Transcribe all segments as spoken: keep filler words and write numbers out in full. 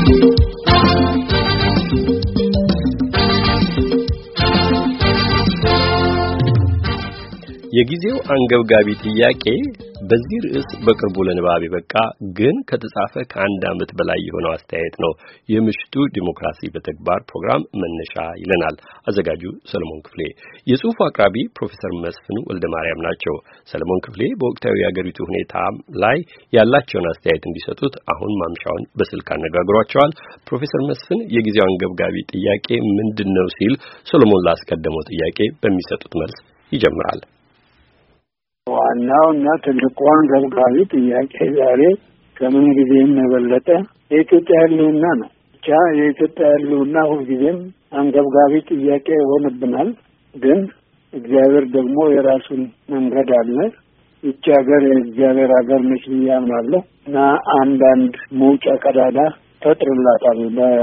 የጊዜው አንገብጋቢ ጥያቄ በዚህ ርዕስ በቅርቡ ለንባብ የበቃ ግን ከተጻፈ ከአንድ ዓመት በላይ የሆነው አስተያየት ነው። የምሽቱ ዲሞክራሲ በተግባር ፕሮግራም መነሻ ይለናል አዘጋጁ ሰለሞን ክፍሌ። የጽሑፉ አቅራቢ ፕሮፌሰር መስፍን ወልደማርያም ናቸው። ሰለሞን ክፍሌ በወቅታዊ የአገሪቱ ሁኔታ ላይ ያላቸውን አስተያየት እንዲሰጡት አሁን ማምሻውን በስልክ አነጋግሯቸዋል። ፕሮፌሰር መስፍን የጊዜው አንገብጋቢ ጥያቄ ምንድነው ሲል ሰለሞን ላስቀደመው ጥያቄ በሚሰጡት መልስ ይጀምራል። ዋናውና ትልቁ አንገብጋቢ ጥያቄ ዛሬ ከምን ጊዜም የበለጠ የኢትዮጵያ ሕልውና ነው። ብቻ የኢትዮጵያ ሕልውና ሁልጊዜም አንገብጋቢ ጥያቄ ይሆንብናል። ግን እግዚአብሔር ደግሞ የራሱን መንገድ አለ። ይህች ሀገር የእግዚአብሔር ሀገር ነች ብዬ አምናለሁ እና አንዳንድ መውጫ ቀዳዳ ፈጥሮላታል።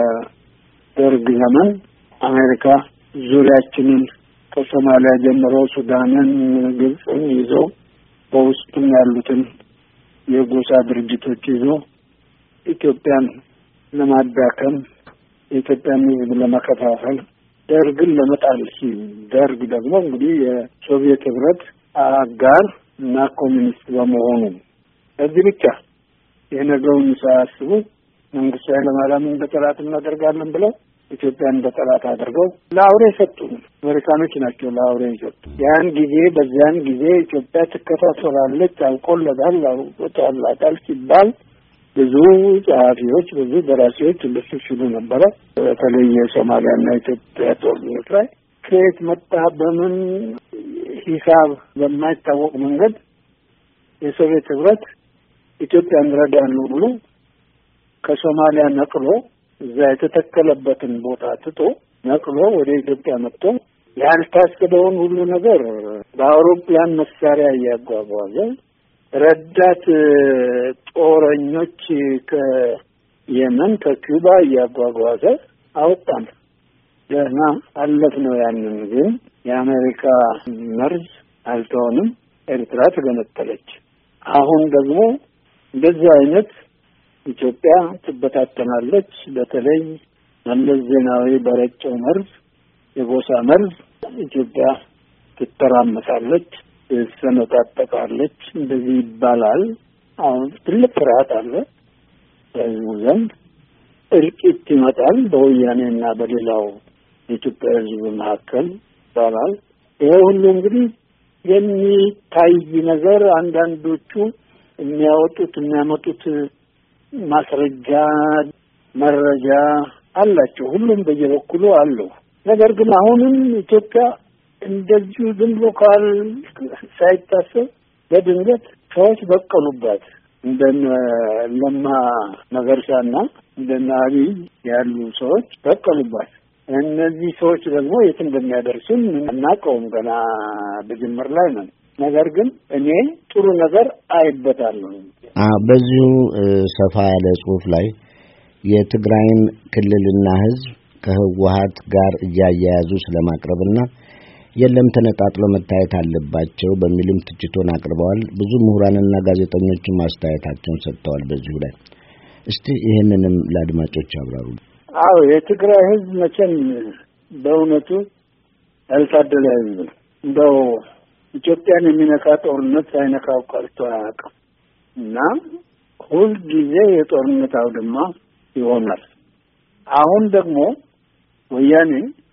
በደርግ ዘመን አሜሪካ ዙሪያችንን ከሶማሊያ ጀምሮ ሱዳንን፣ ግብፅን ይዞ በውስጥም ያሉትን የጎሳ ድርጅቶች ይዞ ኢትዮጵያን ለማዳከም የኢትዮጵያን ሕዝብ ለመከፋፈል ደርግን ለመጣል ሲል ደርግ ደግሞ እንግዲህ የሶቪየት ህብረት አጋር እና ኮሚኒስት በመሆኑ እዚህ ብቻ የነገውን ሳያስቡ መንግስቱ ኃይለማርያምን በጠላት እናደርጋለን ብለው ኢትዮጵያን በጠላት አድርገው ለአውሬ ሰጡ። አሜሪካኖች ናቸው ለአውሬ ሰጡ። ያን ጊዜ በዚያን ጊዜ ኢትዮጵያ ትከፋፈላለች፣ አልቆለታል፣ አልቆጣላታል ሲባል ብዙ ጸሐፊዎች፣ ብዙ ደራሲዎች እንደሱ ሲሉ ነበረ። በተለይ የሶማሊያና ኢትዮጵያ ጦርነት ላይ ከየት መጣ በምን ሂሳብ በማይታወቅ መንገድ የሶቪየት ህብረት ኢትዮጵያን ረዳለሁ ብሎ ከሶማሊያ ነቅሎ እዛ የተተከለበትን ቦታ ትቶ ነቅሎ ወደ ኢትዮጵያ መጥቶ ያልታሰበውን ሁሉ ነገር በአውሮፕላን መሳሪያ እያጓጓዘ ረዳት ጦረኞች ከየመን ከኩባ እያጓጓዘ አወጣን። ደህና አለፍ ነው። ያንን ግን የአሜሪካ መርዝ አልተሆንም። ኤርትራ ተገነጠለች። አሁን ደግሞ እንደዚህ አይነት ኢትዮጵያ ትበታተናለች። በተለይ መለስ ዜናዊ በረጨው መርዝ፣ የጎሳ መርዝ ኢትዮጵያ ትተራመሳለች፣ ትሰነጣጠቃለች፣ እንደዚህ ይባላል። አሁን ትልቅ ፍርሃት አለ በሕዝቡ ዘንድ። እልቂት ይመጣል በወያኔና በሌላው የኢትዮጵያ ሕዝብ መካከል ይባላል። ይሄ ሁሉ እንግዲህ የሚታይ ነገር አንዳንዶቹ የሚያወጡት የሚያመጡት ማስረጃ መረጃ አላቸው። ሁሉም በየበኩሉ አለው። ነገር ግን አሁንም ኢትዮጵያ እንደዚሁ ዝም ብሎ ካል ሳይታሰብ በድንገት ሰዎች በቀሉባት። እንደነ ለማ መገርሳና እንደነ አብይ ያሉ ሰዎች በቀሉባት። እነዚህ ሰዎች ደግሞ የት እንደሚያደርሱን እናውቀውም፣ ገና በጅምር ላይ ነን። ነገር ግን እኔ ጥሩ ነገር አይበታለሁ። አዎ፣ በዚሁ ሰፋ ያለ ጽሑፍ ላይ የትግራይን ክልልና ሕዝብ ከህወሓት ጋር እያያያዙ ስለማቅረብና የለም ተነጣጥሎ መታየት አለባቸው በሚልም ትችቶን አቅርበዋል። ብዙ ምሁራንና ጋዜጠኞችም አስተያየታቸውን ሰጥተዋል በዚሁ ላይ። እስቲ ይሄንንም ለአድማጮች ያብራሩ። አዎ፣ የትግራይ ሕዝብ መቼም በእውነቱ ያልታደለ ሕዝብ ነው። እንደው ኢትዮጵያን የሚነካ ጦርነት ሳይነካው ቀርቶ አያውቅም እና ሁልጊዜ የጦርነት አውድማ ይሆናል። አሁን ደግሞ ወያኔ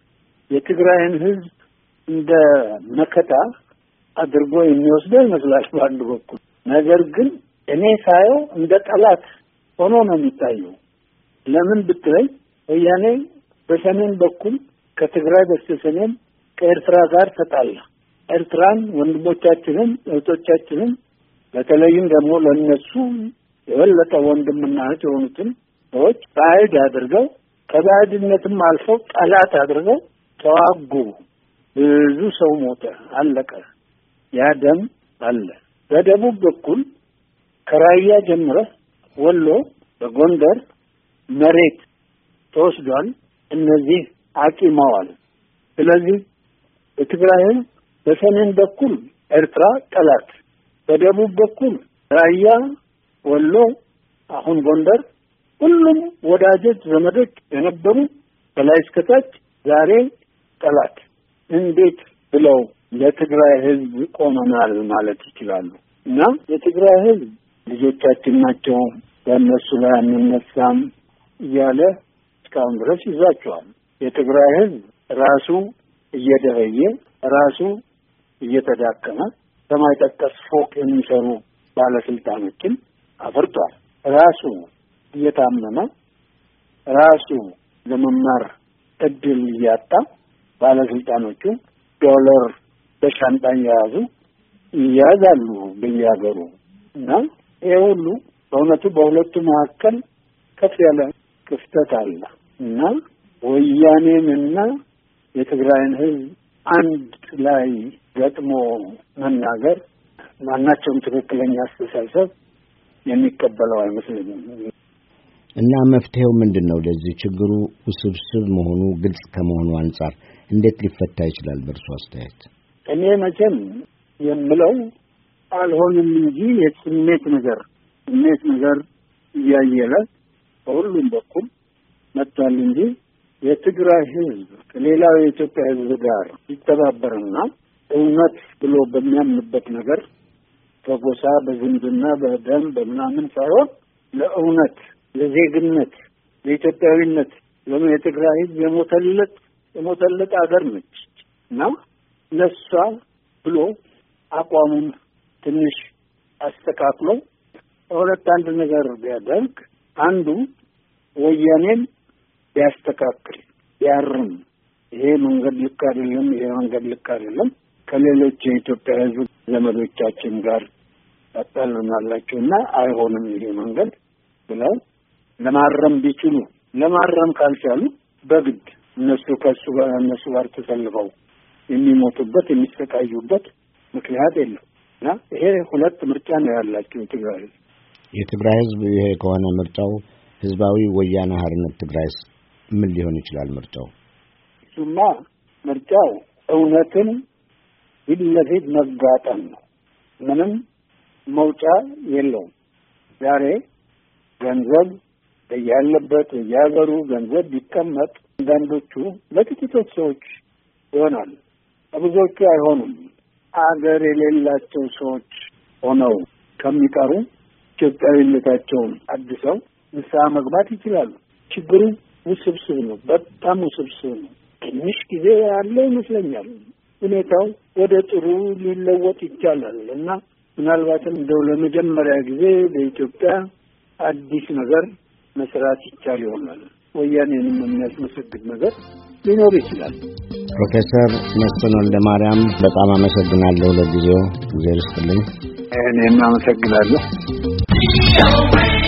የትግራይን ሕዝብ እንደ መከታ አድርጎ የሚወስደው ይመስላል በአንድ በኩል። ነገር ግን እኔ ሳየው እንደ ጠላት ሆኖ ነው የሚታየው። ለምን ብትለኝ ወያኔ በሰሜን በኩል ከትግራይ በስተሰሜን ከኤርትራ ጋር ተጣላ። ኤርትራን ወንድሞቻችንን እህቶቻችንን በተለይም ደግሞ ለነሱ የበለጠ ወንድምና እህት የሆኑትን ሰዎች ባዕድ አድርገው ከባዕድነትም አልፈው ጠላት አድርገው ተዋጉ። ብዙ ሰው ሞተ፣ አለቀ። ያ ደም አለ። በደቡብ በኩል ከራያ ጀምረህ ወሎ በጎንደር መሬት ተወስዷል። እነዚህ አቂመዋል። ስለዚህ በትግራይ በሰሜን በኩል ኤርትራ ጠላት፣ በደቡብ በኩል ራያ፣ ወሎ፣ አሁን ጎንደር ሁሉም ወዳጆች ዘመዶች የነበሩ ከላይ እስከታች ዛሬ ጠላት እንዴት ብለው ለትግራይ ህዝብ ቆመናል ማለት ይችላሉ? እና የትግራይ ህዝብ ልጆቻችን ናቸው በእነሱ ላይ አንነሳም እያለ እስካሁን ድረስ ይዟቸዋል። የትግራይ ህዝብ ራሱ እየደረየ ራሱ እየተዳከመ ሰማይ ጠቀስ ፎቅ የሚሰሩ ባለስልጣኖችን አፍርቷል። ራሱ እየታመመ ራሱ ለመማር እድል እያጣ ባለስልጣኖቹ ዶላር በሻንጣ የያዙ ይያዛሉ በየሀገሩ እና ይሄ ሁሉ በእውነቱ በሁለቱ መካከል ከፍ ያለ ክፍተት አለ እና ወያኔንና የትግራይን ህዝብ አንድ ላይ ገጥሞ መናገር ማናቸውም ትክክለኛ አስተሳሰብ የሚቀበለው አይመስለኝም። እና መፍትሄው ምንድነው? ለዚህ ችግሩ ውስብስብ መሆኑ ግልጽ ከመሆኑ አንፃር እንዴት ሊፈታ ይችላል በእርሱ አስተያየት? እኔ መቼም የምለው አልሆንም እንጂ የስሜት ነገር ስሜት ነገር እያየለ በሁሉም በኩል መጥቷል እንጂ የትግራይ ህዝብ ከሌላው የኢትዮጵያ ህዝብ ጋር ሲተባበርና እውነት ብሎ በሚያምንበት ነገር በጎሳ በዝምድና በደም በምናምን ሳይሆን ለእውነት ለዜግነት ለኢትዮጵያዊነት ለምን የትግራይ ህዝብ የሞተለት የሞተለት አገር ነች እና ለሷ ብሎ አቋሙን ትንሽ አስተካክሎ ሁለት አንድ ነገር ቢያደርግ አንዱ ወያኔን ቢያስተካክል ቢያርም ይሄ መንገድ ልክ አይደለም ይሄ መንገድ ልክ አይደለም ከሌሎች የኢትዮጵያ ህዝብ ዘመዶቻችን ጋር ተጣልናላችሁና አይሆንም ይሄ መንገድ ብለው ለማረም ቢችሉ ለማረም ካልቻሉ በግድ እነሱ ከሱ ጋር እነሱ ጋር ተሰልፈው የሚሞቱበት የሚሰቃዩበት ምክንያት የለም እና ይሄ ሁለት ምርጫ ነው ያላቸው ትግራይ የትግራይ ህዝብ ይሄ ከሆነ ምርጫው ህዝባዊ ወያነ ሓርነት ትግራይስ ምን ሊሆን ይችላል? ምርጫው ሱማ ምርጫው እውነትን ቢለፊት መጋጠም ነው። ምንም መውጫ የለውም። ዛሬ ገንዘብ ያለበት ያገሩ ገንዘብ ቢቀመጥ አንዳንዶቹ ለጥቂቶች ሰዎች ይሆናል፣ ብዙዎቹ አይሆኑም። አገር የሌላቸው ሰዎች ሆነው ከሚቀሩ ኢትዮጵያዊነታቸውን አድሰው ንስሐ መግባት ይችላሉ። ችግሩ ውስብስብ ነው፣ በጣም ውስብስብ ነው። ትንሽ ጊዜ ያለ ይመስለኛል። ሁኔታው ወደ ጥሩ ሊለወጥ ይቻላል እና ምናልባትም እንደው ለመጀመሪያ ጊዜ በኢትዮጵያ አዲስ ነገር መስራት ይቻል ይሆናል። ወያኔንም የሚያስመሰግን ነገር ሊኖር ይችላል። ፕሮፌሰር መስፍን ወልደማርያም በጣም አመሰግናለሁ። ለጊዜው እግዚአብሔር ይስጥልኝ። እኔም አመሰግናለሁ።